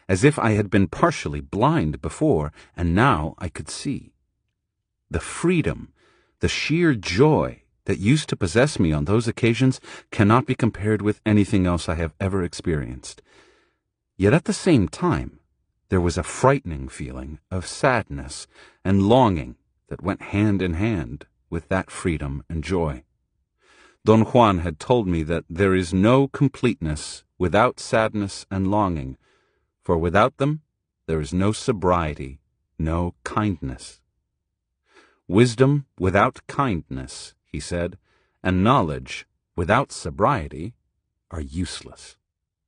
as if I had been partially blind before, and now I could see. The freedom, the sheer joy that used to possess me on those occasions cannot be compared with anything else I have ever experienced. Yet at the same time, there was a frightening feeling of sadness and longing that went hand in hand with that freedom and joy. Don Juan had told me that there is no completeness without sadness and longing, for without them there is no sobriety, no kindness. Wisdom without kindness, he said, and knowledge without sobriety are useless.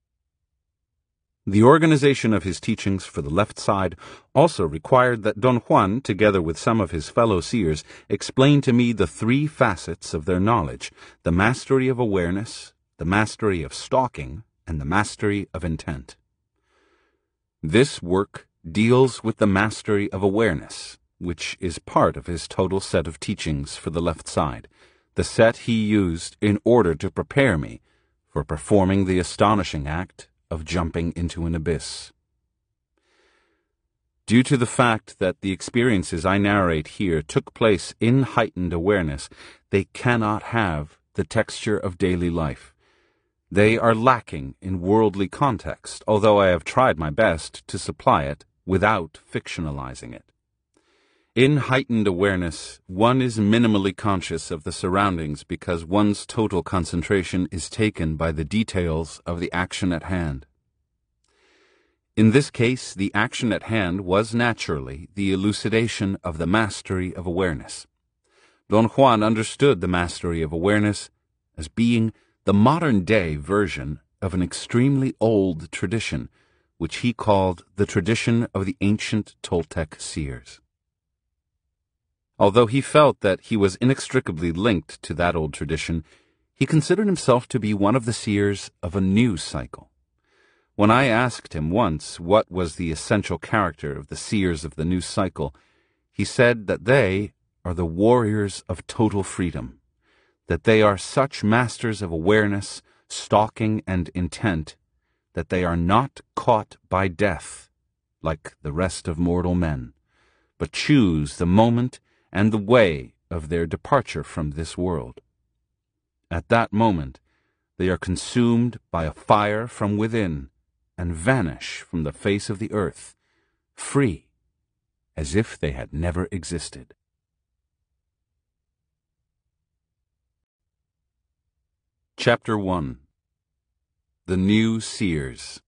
The organization of his teachings for the left side also required that Don Juan, together with some of his fellow seers, explain to me the three facets of their knowledge: the mastery of awareness, the mastery of stalking, and the mastery of intent. This work deals with the mastery of awareness, which is part of his total set of teachings for the left side, the set he used in order to prepare me for performing the astonishing act of jumping into an abyss. Due to the fact that the experiences I narrate here took place in heightened awareness, they cannot have the texture of daily life. They are lacking in worldly context, although I have tried my best to supply it without fictionalizing it. In heightened awareness, one is minimally conscious of the surroundings because one's total concentration is taken by the details of the action at hand. In this case, the action at hand was naturally the elucidation of the mastery of awareness. Don Juan understood the mastery of awareness as being the modern-day version of an extremely old tradition, which he called the tradition of the ancient Toltec seers. Although he felt that he was inextricably linked to that old tradition, he considered himself to be one of the seers of a new cycle. When I asked him once what was the essential character of the seers of the new cycle, he said that they are the warriors of total freedom, that they are such masters of awareness, stalking, and intent that they are not caught by death like the rest of mortal men, but choose the moment and the way of their departure from this world. At that moment, they are consumed by a fire from within and vanish from the face of the earth, free, as if they had never existed. Chapter 1. The New Seers.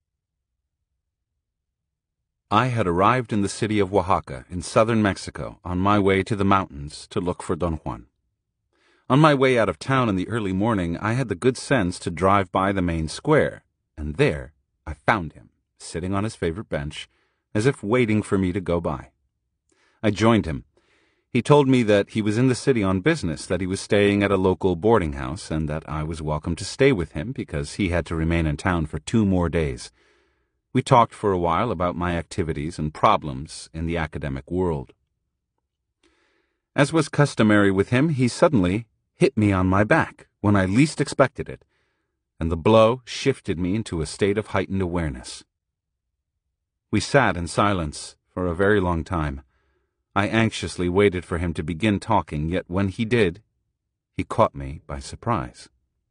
I had arrived in the city of Oaxaca in southern Mexico on my way to the mountains to look for Don Juan. On my way out of town in the early morning, I had the good sense to drive by the main square, and there I found him, sitting on his favorite bench, as if waiting for me to go by. I joined him. He told me that he was in the city on business, that he was staying at a local boarding house, and that I was welcome to stay with him because he had to remain in town for 2 more days. We talked for a while about my activities and problems in the academic world. As was customary with him, he suddenly hit me on my back when I least expected it, and the blow shifted me into a state of heightened awareness. We sat in silence for a very long time. I anxiously waited for him to begin talking, yet when he did, he caught me by surprise.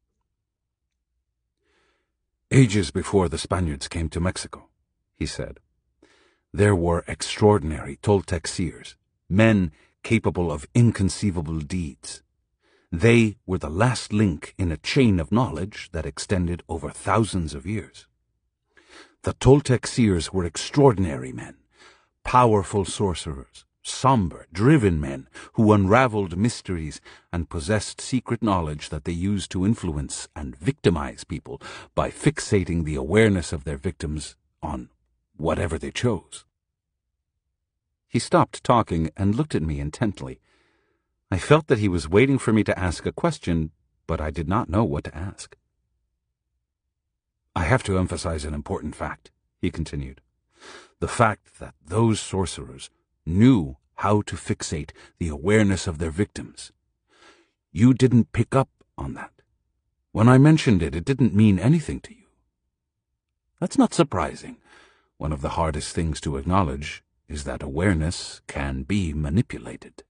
"Ages before the Spaniards came to Mexico," he said, "there were extraordinary Toltec seers, men capable of inconceivable deeds. They were the last link in a chain of knowledge that extended over thousands of years. The Toltec seers were extraordinary men, powerful sorcerers, somber, driven men who unraveled mysteries and possessed secret knowledge that they used to influence and victimize people by fixating the awareness of their victims on whatever they chose." He stopped talking and looked at me intently. I felt that he was waiting for me to ask a question, but I did not know what to ask. "I have to emphasize an important fact," he continued. "The fact that those sorcerers knew how to fixate the awareness of their victims. You didn't pick up on that. When I mentioned it, it didn't mean anything to you. That's not surprising. One of the hardest things to acknowledge is that awareness can be manipulated.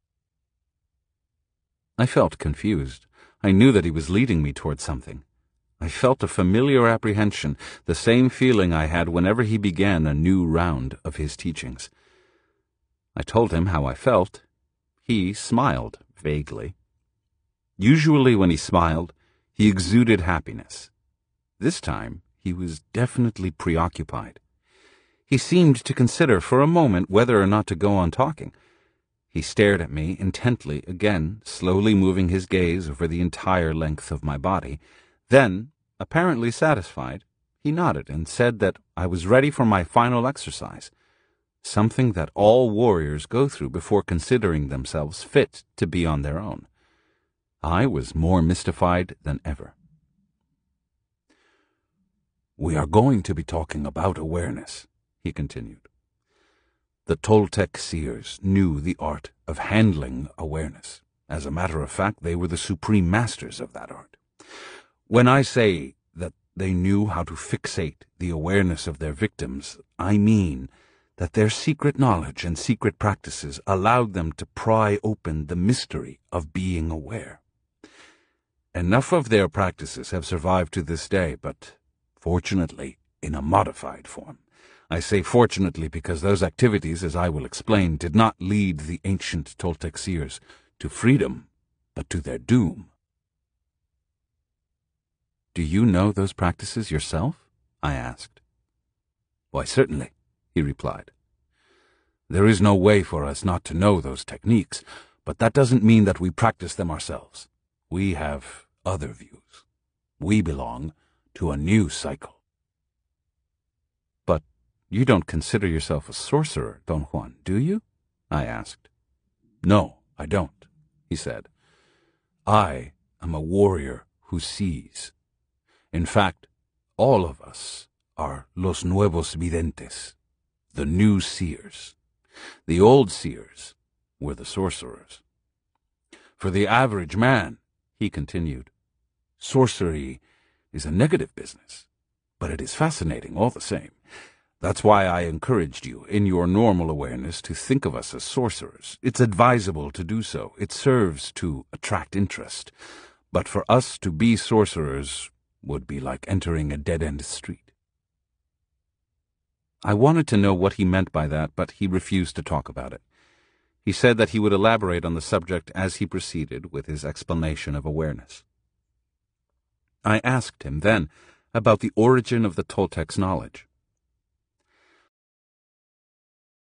I felt confused. I knew that he was leading me toward something. I felt a familiar apprehension, the same feeling I had whenever he began a new round of his teachings. I told him how I felt. He smiled vaguely. Usually when he smiled, he exuded happiness. This time, he was definitely preoccupied. He seemed to consider for a moment whether or not to go on talking. He stared at me intently again, slowly moving his gaze over the entire length of my body. Then, apparently satisfied, he nodded and said that I was ready for my final exercise, something that all warriors go through before considering themselves fit to be on their own. I was more mystified than ever. "We are going to be talking about awareness," he continued. "The Toltec seers knew the art of handling awareness. As a matter of fact, they were the supreme masters of that art. When I say that they knew how to fixate the awareness of their victims, I mean that their secret knowledge and secret practices allowed them to pry open the mystery of being aware. Enough of their practices have survived to this day, but fortunately in a modified form. I say fortunately because those activities, as I will explain, did not lead the ancient Toltec seers to freedom, but to their doom." "Do you know those practices yourself?" I asked. "Why, certainly," he replied. "There is no way for us not to know those techniques, but that doesn't mean that we practice them ourselves. We have other views. We belong to a new cycle." "But you don't consider yourself a sorcerer, Don Juan, do you?" I asked. "No, I don't," he said. "I am a warrior who sees. In fact, all of us are los nuevos videntes, the new seers. The old seers were the sorcerers. For the average man," he continued, "sorcery is a negative business, but it is fascinating all the same. That's why I encouraged you, in your normal awareness, to think of us as sorcerers. It's advisable to do so. It serves to attract interest. But for us to be sorcerers would be like entering a dead-end street." I wanted to know what he meant by that, but he refused to talk about it. He said that he would elaborate on the subject as he proceeded with his explanation of awareness. I asked him then about the origin of the Toltec's knowledge.